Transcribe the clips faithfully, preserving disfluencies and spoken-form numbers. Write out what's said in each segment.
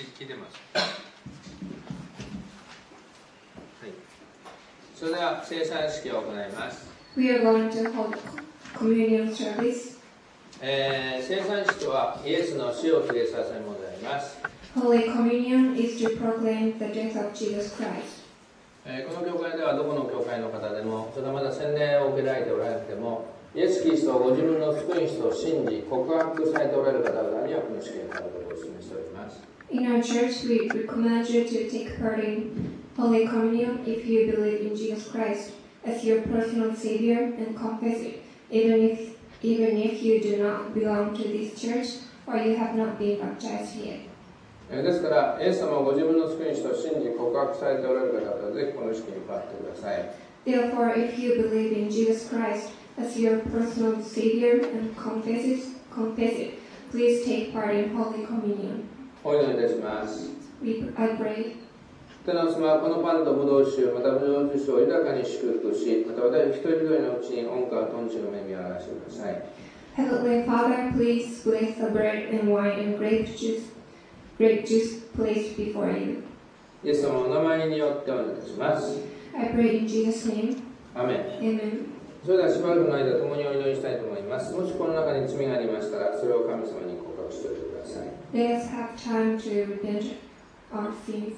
聞いてます。はい。それでは聖餐式を行います。 We are going to hold communion service. えー、聖餐式はイエスの死を告げさせるものであります。 Holy Communion is to proclaim the death of Jesus Christ. えー、この教会ではどこの教会の方でも、それはまだ洗礼を受けられておられなくても、イエス・キリストをご自分の救い主と信じ告白されておられる方々にはこの式を行うことをお勧めしております。 In our church, we recommend you to take part in Holy Communion if you believe in Jesus Christ as your personal Savior and confess it, even if, even if you do not belong to this church or you have not been baptized yet. ですから、イエス様をご自分の救い主と信じ告白されておられる方はぜひこの式に加わってください。 Therefore, if you believe in Jesus Christ as your personal Savior and confess it, confess it, please take part in Holy Communion. お祈りいたします。 We, I pray. 天のお様はこのパンとブドウ酒、またブドウ酒を豊かに祝福し、また私一人一人のうちに恩からとんちの恵みを表してください。 Heavenly Father, please bless the bread and wine and grape juice, grape juice placed before you. イエス様のお名前によってお願いいたします。 I pray in Jesus' name. アメン。 Amen. それではしばらくの間共にお祈りしたいと思います。もしこの中に罪がありましたら、それを神様に告白しておいてください。 Let us have time to repent our sins.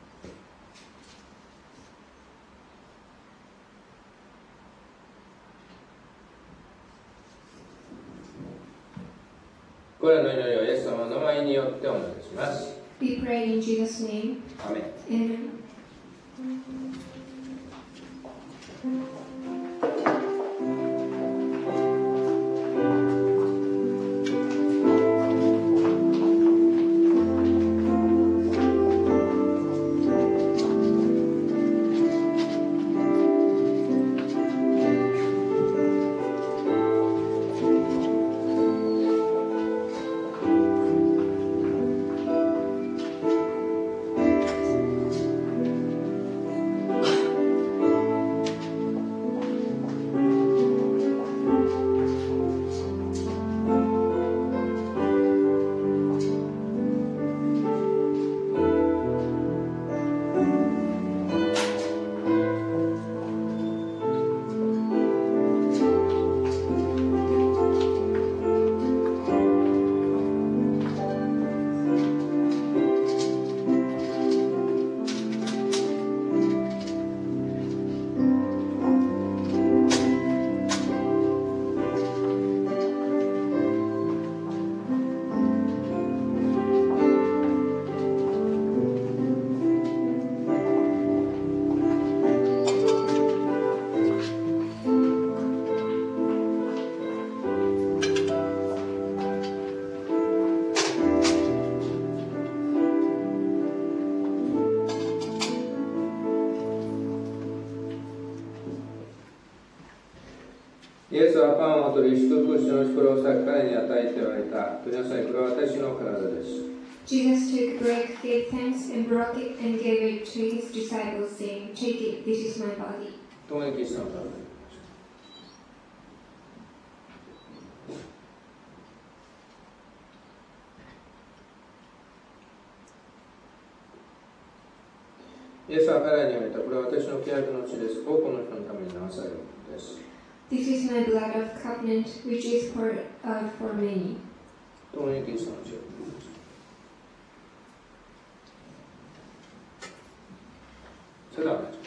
これらの祈りをイエス様の名前によってお願いいたします。 We pray in Jesus' name. アメン。 Amen. イエスはパンを取り、祝福しの袋を裂き彼に与えておられた。取りなさい、これは私の体です。 Jesus took bread, gave thanks, and broke it, and gave it to his disciples, saying, Take it, this is my body. 共にキリストの体です。イエスは彼らに言われた。これは私の契約の血です。多くの人のために流されるものです。 This is my blood of covenant, which is poured out for many. 共にキリストの血を。それではお願いします。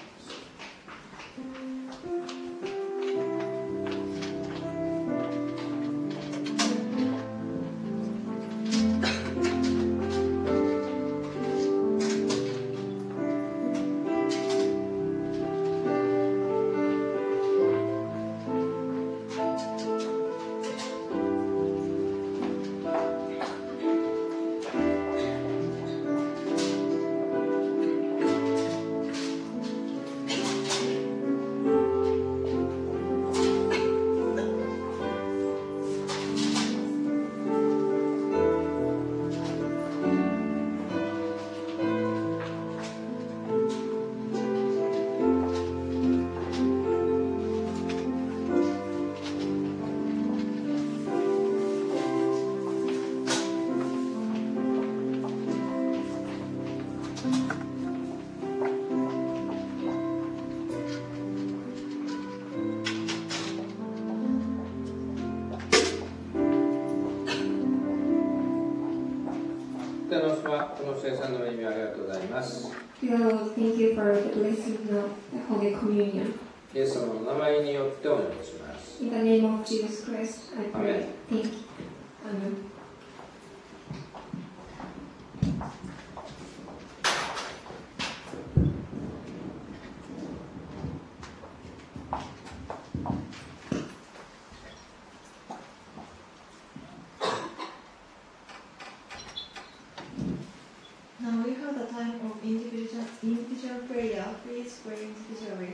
様、この聖餐の意味をありがとうございます。 Dear Lord, thank you for the blessing of the Holy Communion. イエス様の名前によってお願いします。 In the name of Jesus Christ, I pray. Thank you. Amen. Now we have the time of individual, individual prayer. Please pray individually.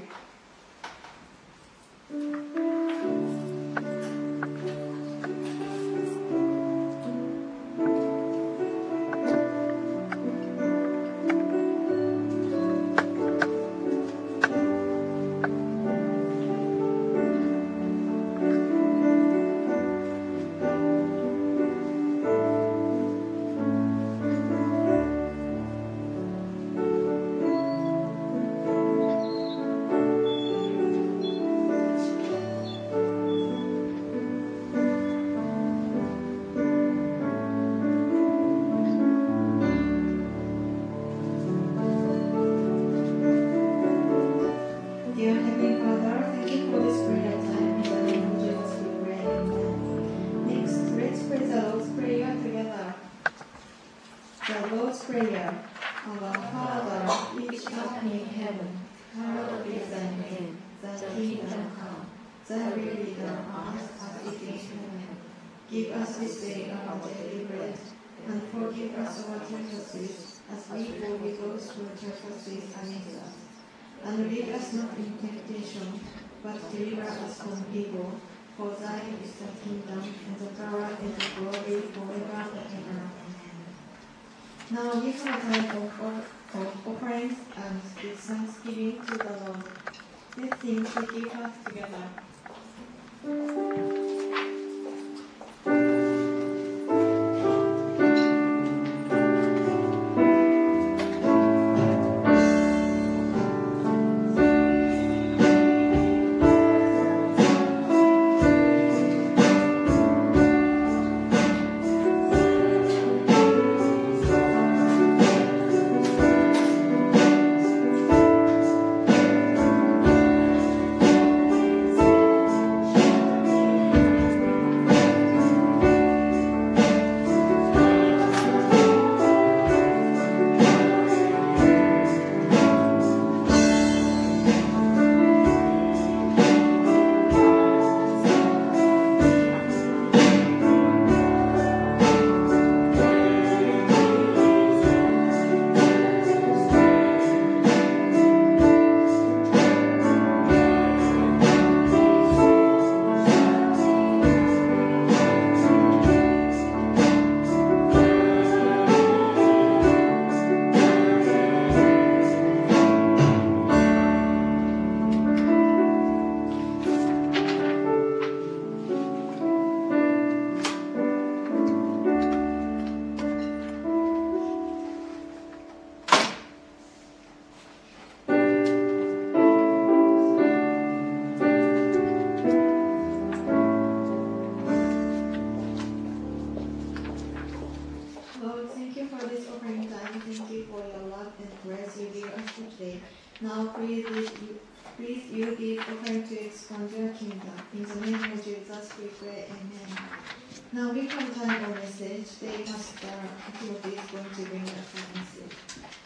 Dear Heavenly Father, thank you for this prayer time. In the name of Jesus we pray. Amen. Next, let's pray the Lord's Prayer together. The Lord's Prayer. Our Father, which art in heaven, hallowed be thy name. Thy kingdom come. Thy will be done on earth as it is in heaven. Give us this day our daily bread, and forgive us our trespasses, as we forgive those who trespass against us. And lead us not into temptation, but deliver us from evil. For thine is the kingdom, and the power, and the glory, forever and ever. Now we have a time of, of offerings and with thanksgiving to the Lord. Let's sing to give us together. Lord, thank you for this offering time. Thank you for your love and grace you give us today. Now, please, you, please you give offering to expand your kingdom. In the name of Jesus, we pray. Amen. Now we have time for message. Today, Pastor Timothy is going to bring us a message.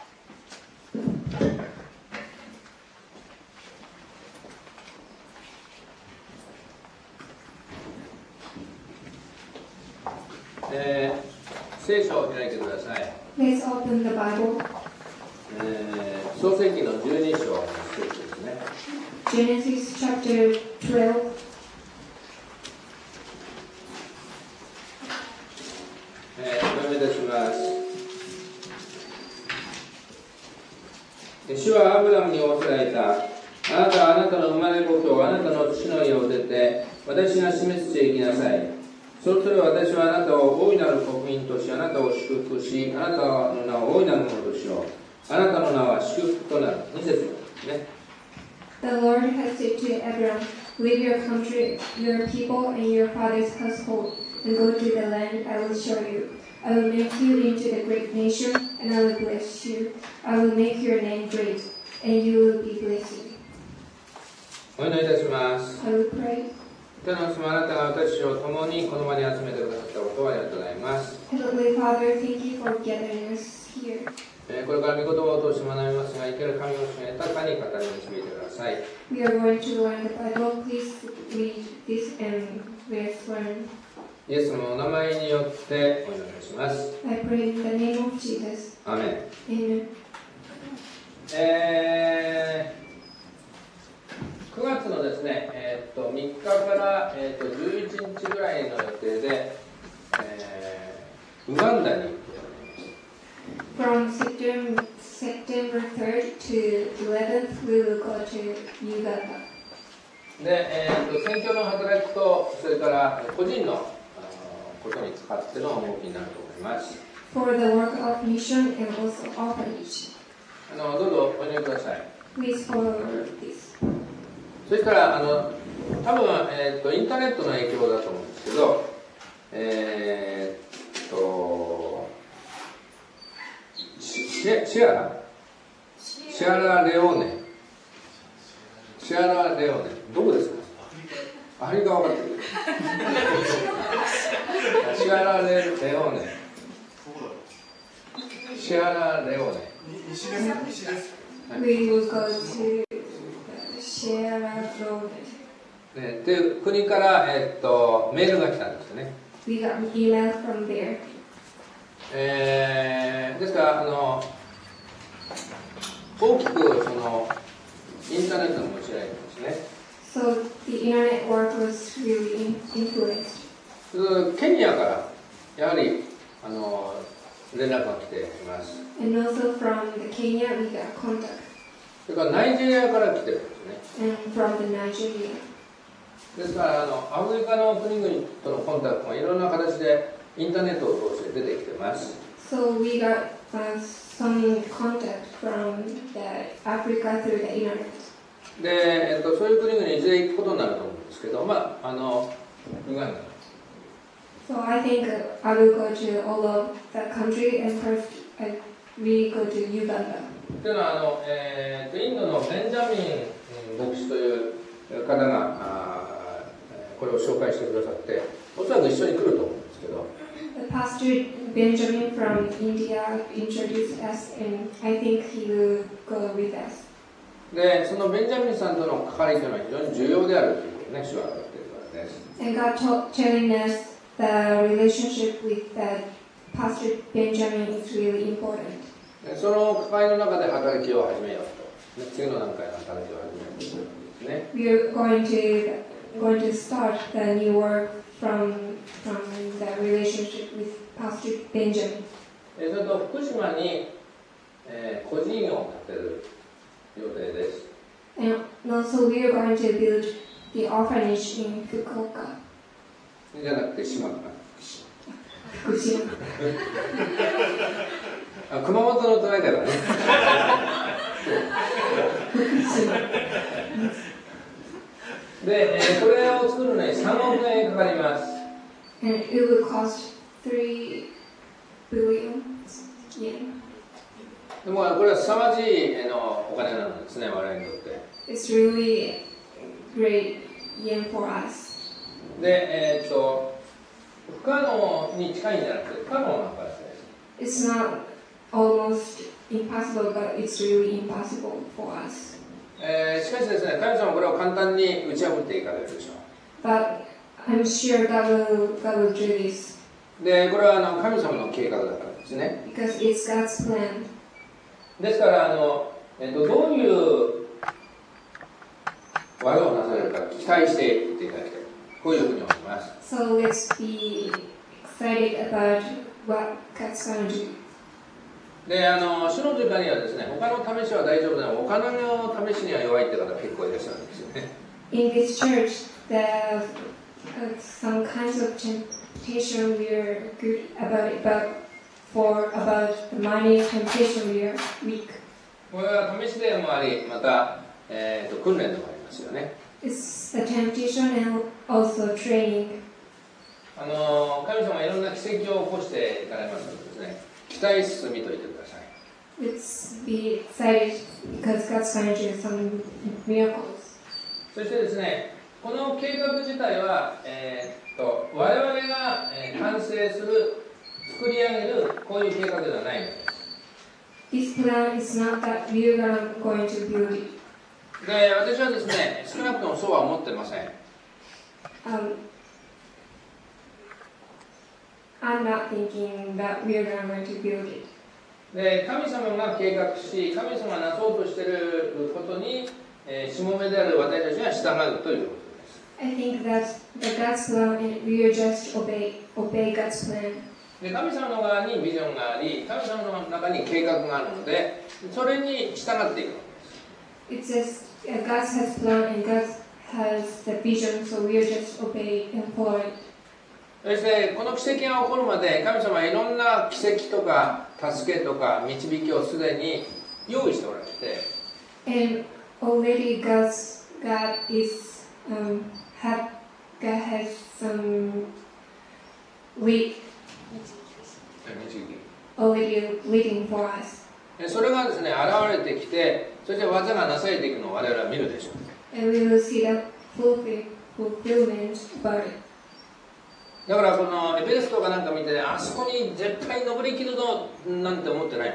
えー、聖書を開いてください。 Please open the Bible. えー、創世記のじゅうに章の聖書ですね。 Genesis chapter twelve. えー、お読みいたします。主はアブラムに仰せられた。あなたはあなたの生まれ故郷、あなたの父の家を出て、私が示す地へ行きなさい。そうすれば私はあなたを大いなる国民とし、あなたを祝福し、あなたの名を大いなるものとしよう。あなたの名は祝福となる。に節ですね。 The Lord has said to Abram, leave your country, your people, and your father's household, and go to the land I will show you. I will make you into a great nation, and I will bless you. I will make your name great, and you will be blessed. お祈りいたします。 I will pray. 天のお父様、あなたが私を共にこの場に集めてくださったことをありがとうございます。 Heavenly Father, thank you for gathering us here. えーこれから御言葉を通して学びますが、生ける神の教え豊かに語り導いてください。 We are going to learn the Bible. Please read this and let's learn. イエスのお名前によってお祈りします。 I pray in the name of Jesus. アーメン。 Amen. えー、くがつのですね、えー、っとみっかから、えー、っとじゅういちにちぐらいの予定で、えー、ウガンダに行くことになります。 From September, September third to eleventh, we will go to Uganda. で、えー、っと宣教の働きと、それから個人のことに使っての動きになると思います。 For the work of mission and also orphanage. あのどうぞお祈りください。 Please follow this. そしたらあの多分、えー、っとインターネットの影響だと思うんですけど、えー、っとシェシアラシアラレオネシアラレオネどこですか？アフリカ分かってるシアラレレオネシアラレオネ西です。西です。 We will go to Sierra Leone. ね、っていう国から、えー、っとメールが来たんですよね。 We got an email from there. えー、ですからあの大きくそのインターネットの持ち合いですね。 So the internet work was really influenced. ケニアからやはりあの連絡が来ています。 And also from the Kenya, we got contact. それからナイジェリアから来てるんですね。 And from the Nigeria. ですからあのアフリカの国々とのコンタクトがいろんな形でインターネットを通して出てきてます。 So we got uh, some contact from the Africa through the internet. で、えっと、そういう国々にいずれ行くことになると思うんですけど、まああのウガンダ。 So I think uh, I will go to all of the country and first I we go to Uganda. というのはあの、えー、インドのベンジャミン牧師という方があこれを紹介してくださって、おそらく一緒に来ると思うんですけど、 The pastor Benjamin from India introduced us, and I think he will go with us. でそのベンジャミンさんとの関わりというのは非常に重要であるということをね、主は語っているからです。 And God told, telling us the relationship with the pastor Benjamin is really important. でその関わりの中で働きを始めようと、ね、次の段階の働きを始めようということですね。 We are going to going to start the new work from from the relationship with Pastor Benjamin. でそれと福島に、えー、個人業を建てる予定です。 And also we are going to build the orphanage in Fukuoka. じゃなくて島かな。 福島。 あ、熊本の隣だからね。で、えー、これを作るのにさんおくえんかかります。 And it will cost three billion yen. でもこれは凄まじいのお金なんですね、我々にとって。 It's really great yen for us. で、えー、っと不可能に近いんじゃなくて不可能な形です。 It's not almost impossible, but it's really impossible for us. えー、しかしですね、神様はこれを簡単に打ち破っていかれるでしょう。 But I'm sure God will, God will do this. で、これはあの神様の計画だからですね。 Because it's God's plan. ですからあの、えー、とどういう技をなされるか期待していっていただきたい。こういうふうに思います。 So let's be excited about what God's going to do. で、あの主の時間にはですね、他の試しは大丈夫でもお金の試しには弱いって方結構いらっしゃるんですよね。 In this church, there are uh, some kinds of temptation we are good about it, but for about the money temptation we are weak. これは試しでもあり、また、えー、と訓練でもありますよね。 It's a temptation and also training. あの神様はいろんな奇跡を起こしていかれますのでですね、期待しつつ見といてください。 Let's be excited because God's going to do some miracles. そしてですね、この計画自体は、えー、っと我々が、えー、完成する、作り上げるこういう計画ではないのです。 This plan is not that we are going to build it. で、私はですね、少なくともそうは思ってません。 Um, I'm not thinking that we are going to build it. で、神様が計画し、神様がなそうとしていることに、えー、しもべである私たちが従うということです。 I think that the God's plan and we will just obey, obey God's plan. で、神様の側にビジョンがあり、神様の中に計画があるので、それに従っていくのです。 It says uh, God has plan and God has the vision, so we will just obey and follow it. そしてこの奇跡が起こるまで神様はいろんな奇跡とか助けとか導きをすでに用意しておられて、 And already God's God is um, have God has some lead already leading for us. それがですね現れてきて、そして技がなされていくのを我々は見るでしょう。 And we will see the fulfill, fulfillment about it. だからこのエベレストかなんか見て、あそこに絶対登りきるぞなんて思ってないんです。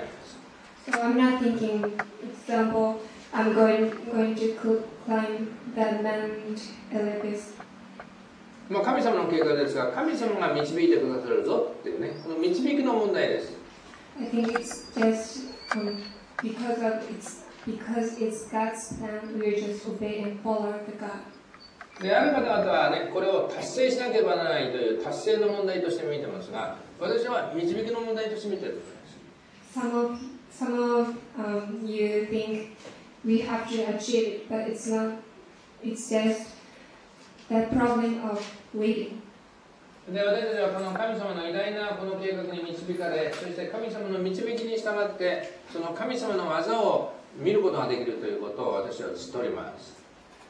So I'm not thinking, example, I'm going going to climb that Mount Olympus. まあ神様の計画ですが、神様が導いてくださるぞっていうね、この導きの問題です。 I think it's just um, because of it's because it's God's plan. We just obey and follow the God. である方々はね、これを達成しなければならないという達成の問題として見てますが、私は導きの問題として見ていると思います。 Some of some of um, you think we have to achieve it, but it's not. It's just the problem of waiting. で私たちはこの神様の偉大なこの計画に導かれ、そして神様の導きに従ってその神様の技を見ることができるということを私は知っております。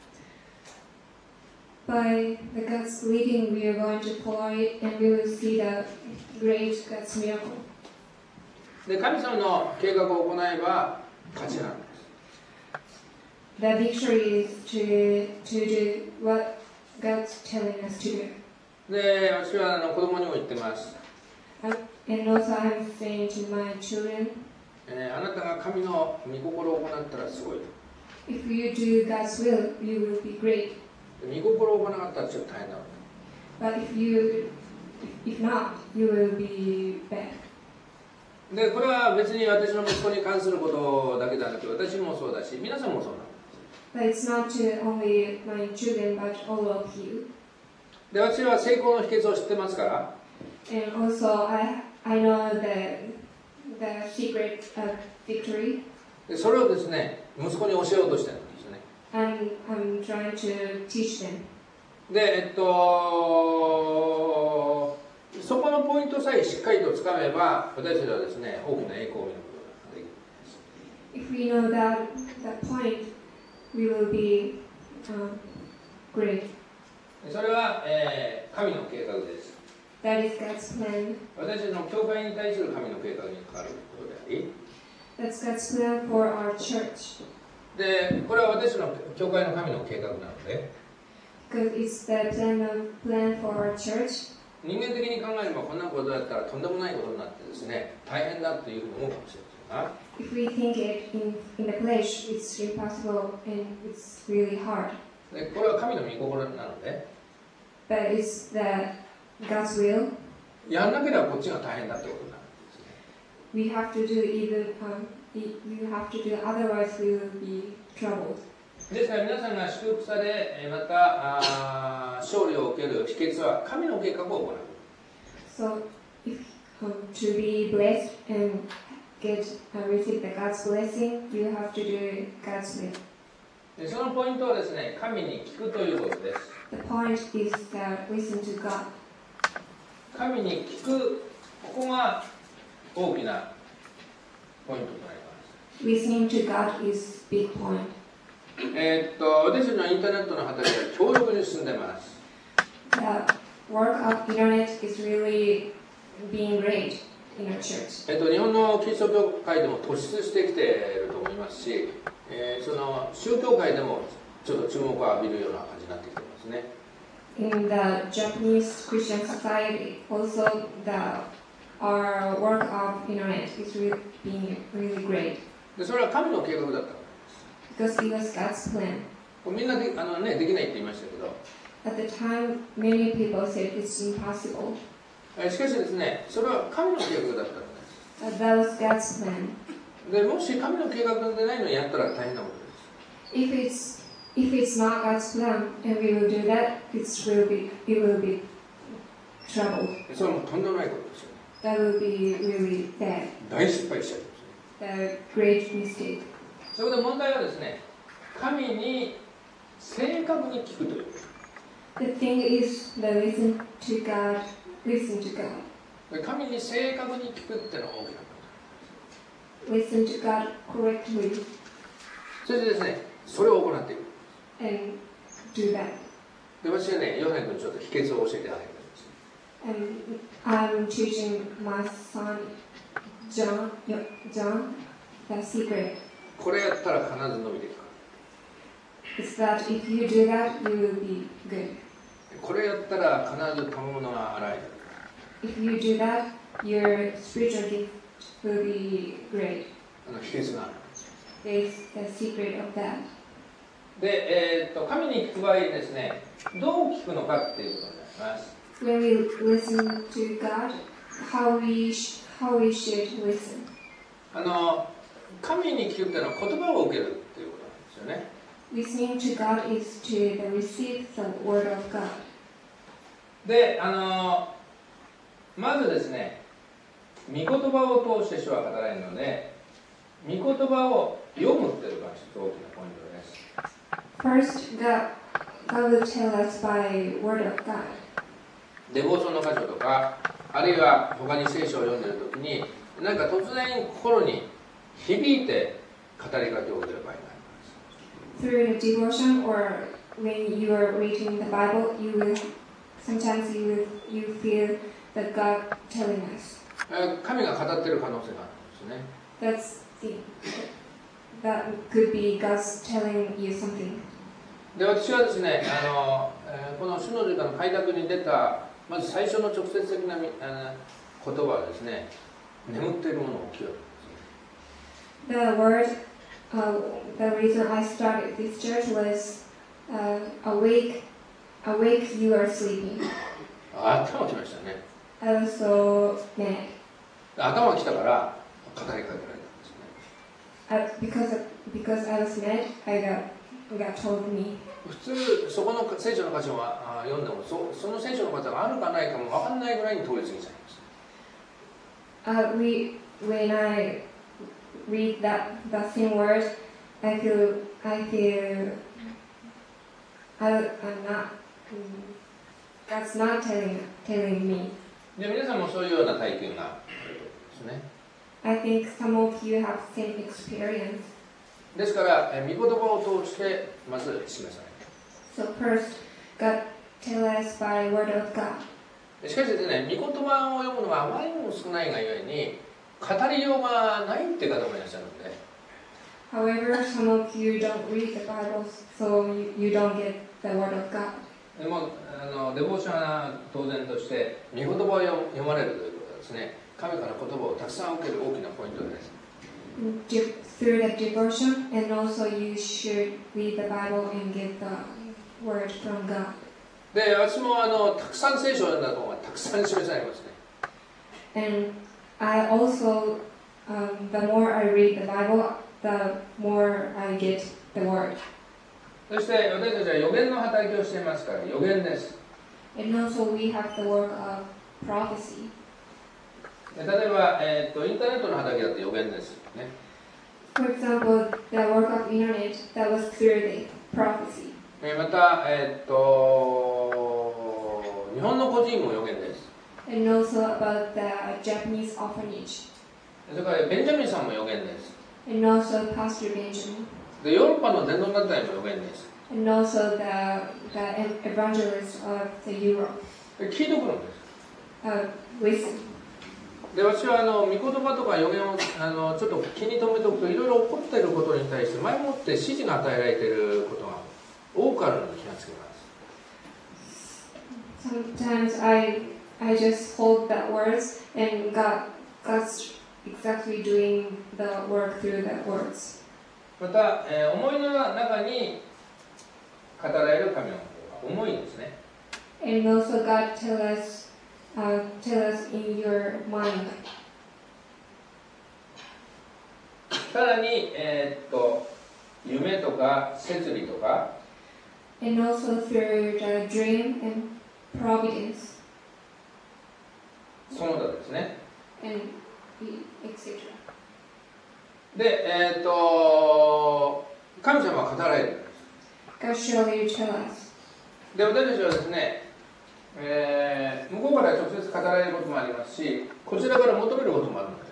By the God's leading, we are going to follow it, and we will see the great God's miracle. で神様の計画を行えば勝ちなんです。 The victory is to to do what God's telling us to do. で私はあの子供にも言ってます。 And also, I'm saying to my children, えー、あなたが神の御心を行ったらすごいと。 if you do God's will, you will be great. 御心を行わなかったらちょっと大変だろう。 But if you, if not, you will be bad. でこれは別に私の息子に関することだけではなく、私もそうだし、皆さんもそうなんです。 But it's not to only my children, but all of you. で私は成功の秘訣を知ってますから、 And also, I I know the the secret of victory, でそれをですね息子に教えようとしてるんですよね。 and I'm trying to teach them. でえっとそこのポイントさえしっかりとつかめば、私たちはですね大きな栄光を見ることができるんです。 If we know that that point, we will be um, great. それは、えー、神の計画です。 That is God's plan. 私たちの教会に対する神の計画に関わることであり、 That's God's plan for our church. でこれは私の教会の神の計画なので、 Because it's the plan of plan for our church. 人間的に考えればこんなことだったらとんでもないことになってですね大変だというふうに思うかもしれませんが、 If we think it in, in the flesh, it's impossible and it's really hard. でこれは神の御心なので、 But it's the God's will. やらなければこっちが大変だってことになるんですね。 We have to do even. Um, we we have to do. Otherwise, we will be troubled. ですから皆さんが祝福され、またあ勝利を受ける秘訣は神の計画を行う。 So, if um, to be blessed and get uh, receive the God's blessing, you have to do God's will. でそのポイントはですね、神に聞くということです。 The point is that listen to God. 神に聞く、ここが大きなポイントとなります。 Listening to God is big point. えーっと私たちのインターネットの畑は強力に進んでます。 The work of internet is really being great in our church. えっと、日本のキリスト教会でも突出してきていると思いますし、えー、その宗教界でもちょっと注目を浴びるような感じになってきていますね。 In the Japanese Christian society, also the our work of internet is really being really great. でそれは神の計画だった。 Because it was God's plan. みんなで、あのね、できないって言いましたけど。 At the time, many people said it's impossible. しかしですね、それは神の計画だったのです。 But that was God's plan. でもし神の計画でないのにやったら大変なことです。 If it's if it's not God's plan and we will do that, it's will be it will be trouble. それはもうとんでもないことですよね。 That will be really bad. 大失敗しちゃうんですね。 The great mistake. そこで問題はですね、神に正確に聞くという。 The thing is that listen to God, listen to God. 神に正確に聞くっていうのが大きなこと。 Listen to God correctly. それでですね、それを行っていく。 And do that. で、私はね、ヨハネ君にちょっと秘訣を教えてあげるんです。 And I'm teaching my son John, John, the secret. これやったら必ず伸びていく。 Is that if you do that, you will be good. これやったら必ず賜物が洗える。 If you do that, your spiritual gift will be great. あの秘訣がある。 There's the secret of that. で、えー、っと神に聞く場合ですね、どう聞くのかっていうことになります。 When we listen to God, how we sh- how we should listen. あの神に聞くっていうのは言葉を受けるっていうことなんですよね。 Listening to God is to receive the word of God. で、あのまずですね、御言葉を通して主は語られるので、御言葉を読むっていうのが一つ大きなポイントです。 First, God, God will tell us by word of God. デボーションの箇所とか、あるいは他に聖書を読んでいるときに、なんか突然心に響いて語りかけを受ける場合があります。 Through the devotion or when you are reading the Bible, you will sometimes you will you feel that God telling us. 神が語っている可能性があるんですね。 That's the that could be God's telling you something. で、私はですね、あのこの主の時間の開拓に出たまず最初の直接的な言葉はですね、眠っているものを起きよう。 The word, uh, the reason I started this church was uh, awake, awake you are sleeping. 頭きましたね。 I was so mad. 頭きたから語りかけられたんですね。 Uh, because of, because I was mad, I got God told me. 普通そこの聖書の箇所は読んでも そ, その聖書の箇所があるかないかも分かんないぐらいに通り過ぎちゃいます。 Uh, we when I read that the same word, I feel I feel I, I'm not. God's not telling telling me. で皆さんもそういうような体験があるんですね。 I think some of you have same experience. ですから御言葉を通してまず示される。 So first, God tell us by word of God. しかしですね、御言葉を読むのはあまりにも少ないがゆえに語りようがないっていう方もいらっしゃるので。 However, some of you don't read the Bible, so you, you don't get the word of God. でもあのデボーションは当然として御言葉を読まれるということはですね、神から言葉をたくさん受ける大きなポイントです。 Through the devotion, and also you should read the Bible and get the word from God. で、私もあのたくさん聖書を読んだ方がたくさん示されますね。 And I also, um, the more I read the Bible, the more I get the word. そして私たちは予言の働きをしていますから予言です。 And also we have the work of prophecy. 例えば、えー、とインターネットの働きだって予言ですね。 For example, the work of internet, that was clearly prophecy. また、えー、と日本の孤児院も予言です。 And also about the Japanese orphanage. それからベンジャミンさんも予言です。 And also Pastor Benjamin. でヨーロッパの伝道団体も予言です。 And also the, the evangelist of the Europe. 聞いてくるんです。 uh, listen. で、私はあの御言葉とか予言をあのちょっと気に留めておくと、いろいろ起こっていることに対して前もって指示が与えられていることが多くあるのに気がつきます。 Sometimes I I just hold that words and God God's exactly doing the work through that words. また、えー、思いの中に語られる神の思いですね。 And also God tell us, uh, tell us in your mind. さらに、えー、っと夢とか摂理とか。 And also through the dream and providence. その他ですね。 And et cetera. で、えー、っと神様は語られる。 God surely tell us. で、私たちはですね、えー、向こうから直接語られることもありますし、こちらから求めることもあるのです。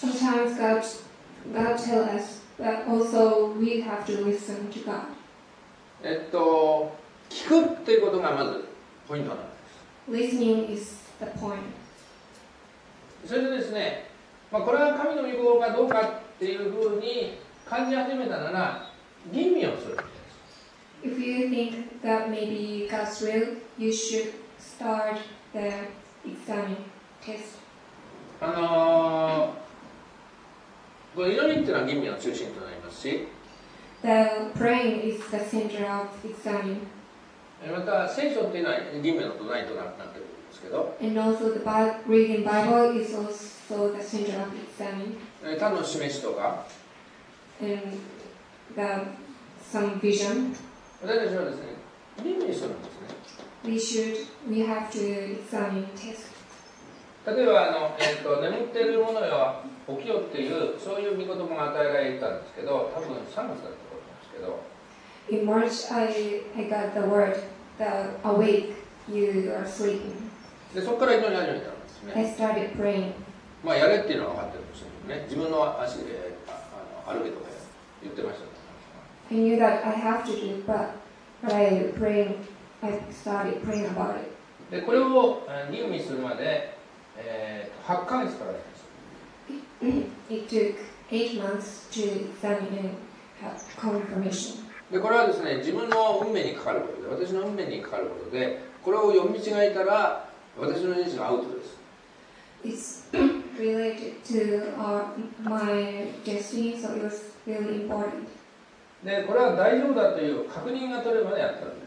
Sometimes God God tell us, but also we have to listen to God. えっと聞くということがまずポイントなんです。 Listening is the point. それでですね、まあ、これは神の御心かどうかっていうふうに感じ始めたなら吟味をするんです。 If you think that maybe God's will, you should start the exam test. あのー、この祈りっていうのは吟味の中心となりますし、 The praying is the center of exam. また聖書っていうのは吟味の土台となっているんですけど、 And also the Bible, reading Bible is also the center of exam. 他の示しとか、 And the some vision. 私たちはですね、吟味するんですね。 We should, we have to examine test. 例えばあの、えー、と眠っているものよ起きよっていうそういう御言葉が与えられたんですけど、多分さんがつだったと思うんですけど、 In March, I, I got the word, the awake, you are sleeping. でそこから祈り始めたんですね。 I started praying. まあやれっていうのは分かってるんですけどね、自分の足でああの歩けとか言ってました。 I knew that I have to do, but, but I praying, I started praying about it. でこれを吟味するまで、えー、はちかげつからです。 It took eight months to examine and have confirmation. でこれはですね、自分の運命にかかることで、私の運命にかかることで、これを読み違えたら私の人生がアウトです。 It's related to our, my destiny, so it was really important. でこれは大丈夫だという確認が取れるまでやったんです。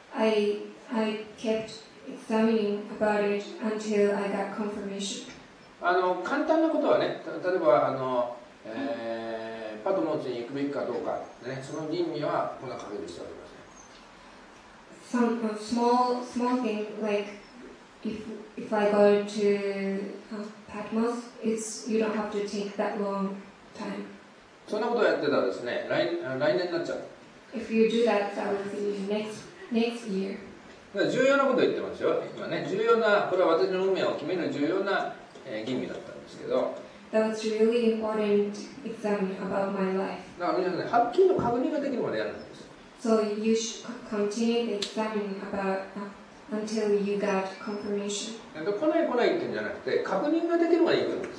I, I kept examining about it until I got confirmation. あの簡単なことはね、例えばあの、えー、パトモンチに行くべきかどうか、ね、その吟味はこんなかける必要はありません。 Some uh, small small thing like if if I go to uh, Patmos, it's you don't have to take that long time. そんなことをやってたらですね、来, 来年になっちゃう。 If you do that, that will be next next year. だから重要なことを言ってますよ。今ね、重要な、これは私の運命を決める重要な、えー、吟味だったんですけど。 That was really important exam about my life. だから皆さんね、はっきりと確認ができるまでやるんです。 So you should continue the examining about uh, until you got confirmation. 来ない来ないっていうんじゃなくて、確認ができるまで行くんです。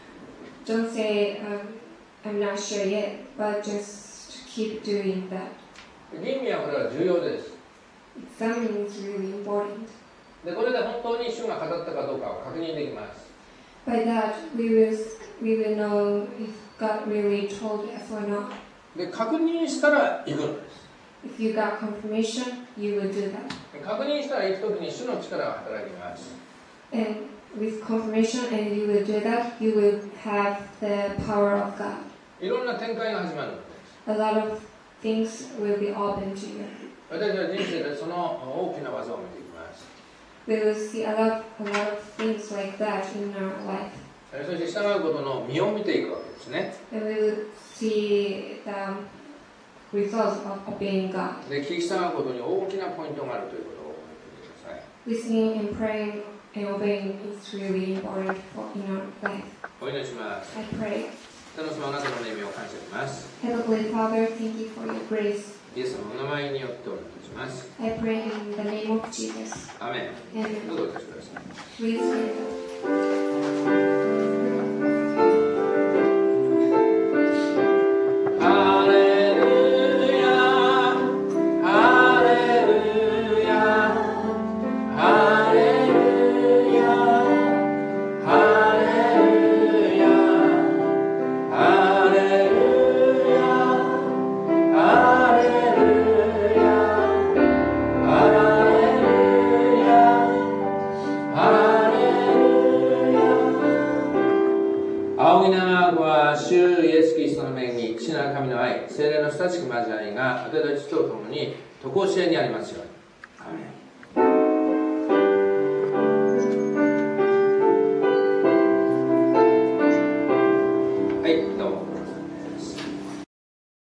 Don't say um, I'm not sure yet, but just keep doing that. 吟味はこれは重要です。 Examining is really important. でこれで本当に主が語ったかどうかを確認できます。 By that, we will we will know if God really told us or not. で確認したら行くんです。 If you got confirmation, you will do that. 確認したら行くときに主の力が働きます。 And with confirmation, and you will do that, you will have the power of God. いろんな展開が始まるんです。 A lot of things will be open to you. 私は人生でその大きな技を見ていきます。 We will see a lot, a lot of things like that in our life. そして従うことの実を見ていくわけですね。 And we will see the results of obeying God. で聞き従うことに大きなポイントがあるということを覚えてください。 Listening and praying and obeying is really important for in our life. お祈りします。 I pray. 天の様、あなたの恵みを感謝します。 Heavenly Father, thank you for your grace. イエスのお名前によってお願いします。 I pray in the name of Jesus. アーメン。 Amen. どうぞお立ちください。 Please stand up. ハレルヤ、ハレルヤ、ハレルヤ、ハレルヤ、ハレルヤ、ハレルヤ、ハレルヤ、ハレルヤ。仰ぎながは主イエス・キリストの名に父なる神の愛、聖霊の親しき交わりが私たちと共に常しえにありますように。アーメン。